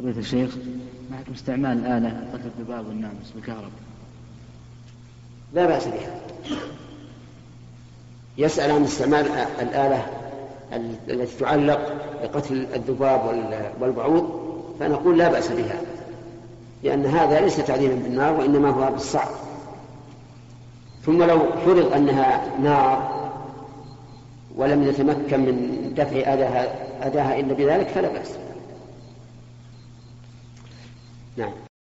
فضيلة الشيخ، ما حكم استعمال الآلة قتل الذباب والناموس بالكهرباء؟ لا بأس بها. يسأل عن استعمال الآلة التي تعلق لقتل الذباب والبعوض، فنقول لا بأس بها، لأن هذا ليس تعذيبا بالنار وإنما هو بالصعب. ثم لو فرض أنها نار ولم يتمكن من دفع أذاها إلا بذلك فلا بأس. نعم.